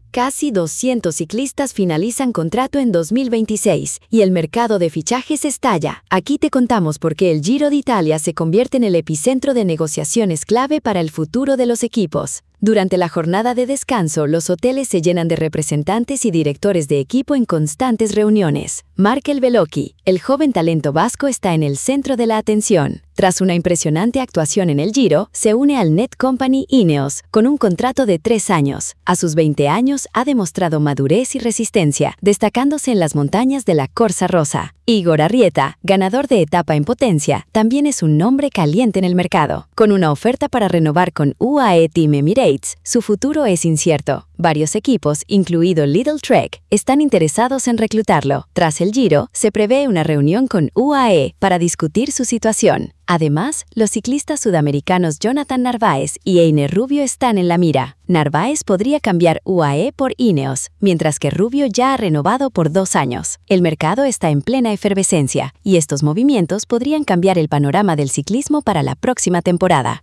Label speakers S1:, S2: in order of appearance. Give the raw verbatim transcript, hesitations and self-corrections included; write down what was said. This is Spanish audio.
S1: Casi doscientos ciclistas finalizan contrato en dos mil veintiséis y el mercado de fichajes estalla. Aquí te contamos por qué el Giro de Italia se convierte en el epicentro de negociaciones clave para el futuro de los equipos. Durante la jornada de descanso, los hoteles se llenan de representantes y directores de equipo en constantes reuniones. Markel Beloki, el joven talento vasco, está en el centro de la atención. Tras una impresionante actuación en el Giro, se une al Net Company Ineos, con un contrato de tres años. A sus veinte años ha demostrado madurez y resistencia, destacándose en las montañas de la Corsa Rosa. Igor Arrieta, ganador de etapa en Potencia, también es un nombre caliente en el mercado. Con una oferta para renovar con U A E Team Emirates, su futuro es incierto. Varios equipos, incluido Lidl Trek, están interesados en reclutarlo. Tras el Giro, se prevé una reunión con U A E para discutir su situación. Además, los ciclistas sudamericanos Jonathan Narváez y Einer Rubio están en la mira. Narváez podría cambiar U A E por Ineos, mientras que Rubio ya ha renovado por dos años. El mercado está en plena efervescencia, y estos movimientos podrían cambiar el panorama del ciclismo para la próxima temporada.